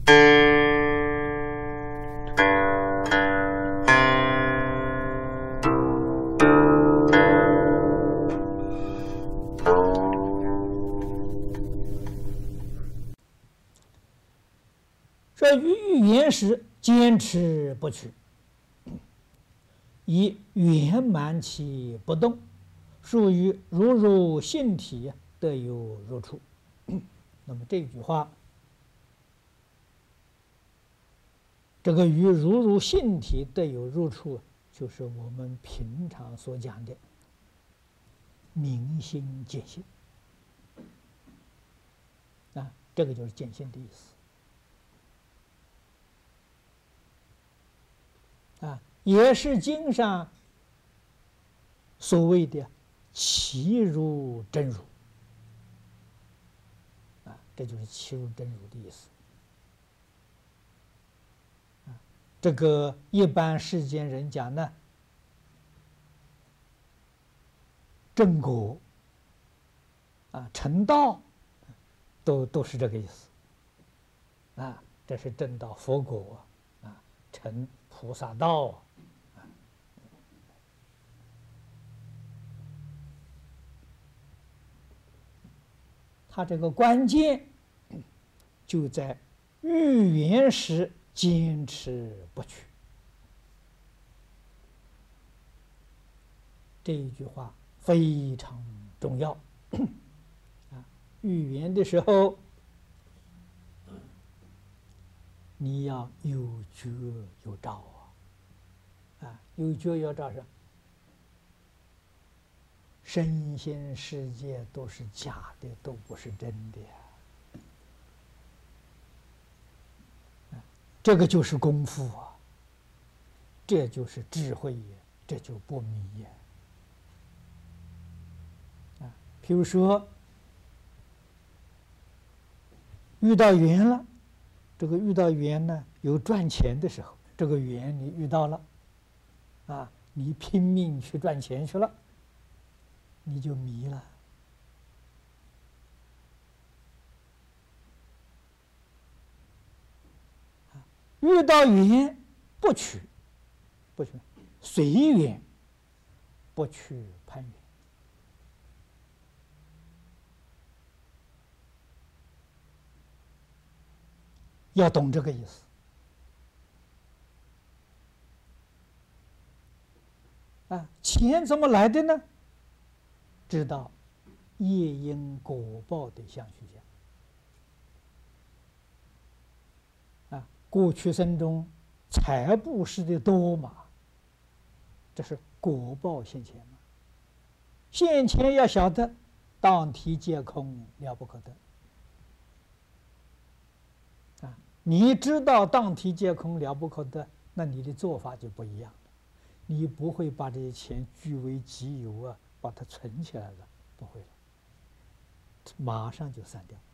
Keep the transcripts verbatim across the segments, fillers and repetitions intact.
说于语言时坚持不取，以圆满其不动，属于如如性体得有入处。那么这句话，这个与如如性体得有入处，就是我们平常所讲的明心见性啊，这个就是见性的意思啊，也是经上所谓的其如真如啊，这就是其如真如的意思。这个一般世间人讲呢，正果啊、成道，都都是这个意思啊。这是正道佛果啊，成菩萨道啊。他这个关键就在遇缘时坚持不取，这一句话非常重要啊！遇缘的时候，你要有觉有照啊！啊，有觉有照是身心世界都是假的，都不是真的呀。这个就是功夫啊，这就是智慧也，这就不迷呀。啊，比如说遇到缘了，这个遇到缘呢，有赚钱的时候，这个缘你遇到了，啊，你拼命去赚钱去了，你就迷了。遇到缘不取，不取，随缘，不去攀缘。要懂这个意思啊！钱怎么来的呢？知道业因果报的相续相。过去生中财布施的多嘛，这是果报现前嘛。现前要晓得，当体皆空，了不可得。啊，你知道当体皆空，了不可得，那你的做法就不一样了。你不会把这些钱据为己有啊，把它存起来了，不会了，马上就散掉。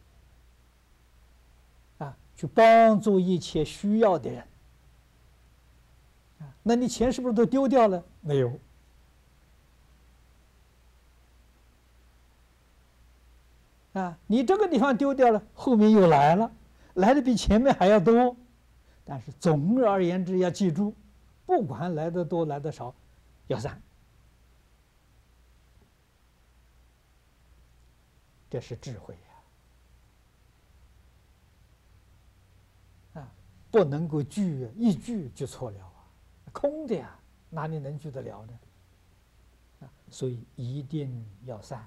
啊，去帮助一切需要的人，啊，那你钱是不是都丢掉了？没有。啊，你这个地方丢掉了，后面又来了，来的比前面还要多。但是总而言之，要记住，不管来的多来的少，要散。这是智慧呀。不能够聚，一聚就错了啊！空的呀，哪里能聚得了呢？啊，所以一定要散。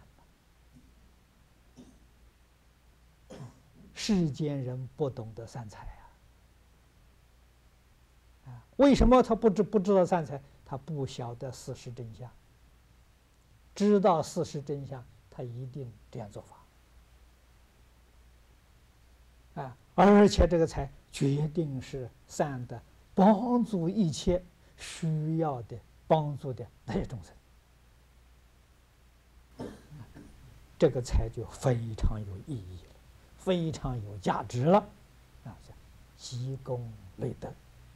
世间人不懂得散财啊！啊，为什么他不知不知道散财？他不晓得事实真相。知道事实真相，他一定这样做法。啊，而且这个财决定是善的，帮助一切需要的、帮助的那些众生，这个财就非常有意义了，非常有价值了，啊，积功累德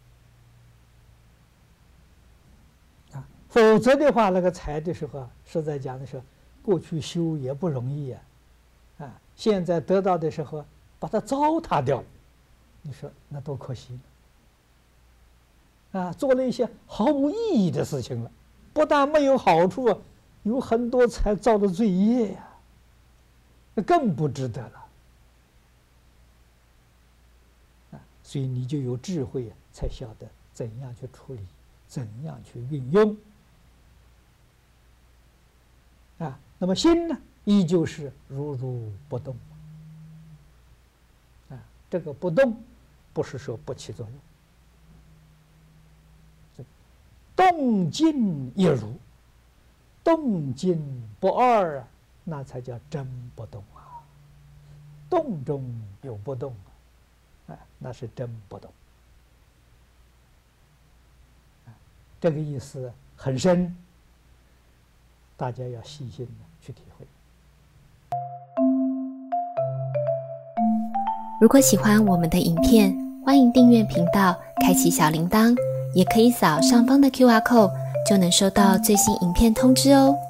啊，否则的话，那个财的时候啊，实在讲的是，过去修也不容易啊，啊，现在得到的时候，把它糟蹋掉了。 你说那多可惜呢！啊，做了一些毫无意义的事情了，不但没有好处啊，有很多才造的罪业呀，那更不值得了。啊，所以你就有智慧啊，才晓得怎样去处理，怎样去运用。啊，那么心呢，依旧是如如不动。啊，这个不动，不是说不起作用。动静一如，动静不二啊，那才叫真不动啊。动中有不动啊，啊，那是真不动。啊，这个意思很深，大家要细心的去体会。 如果喜欢我们的影片，欢迎订阅频道，开启小铃铛，也可以扫上方的 Q R code， 就能收到最新影片通知哦。